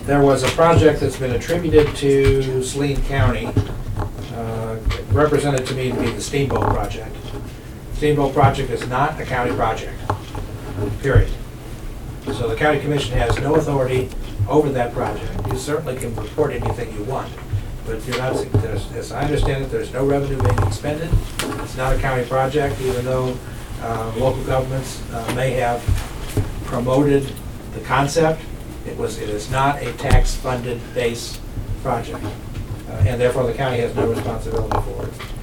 There was a project that's been attributed to Saline County, represented to me to be the Steamboat Project. Steamboat Project is not a county project, period. So the county commission has no authority over that project. You certainly can report anything you want, but you're not, as I understand it, there's no revenue being expended. It's not a county project, even though local governments may have promoted the concept. It is not a tax-funded base project, and therefore the county has no responsibility for it.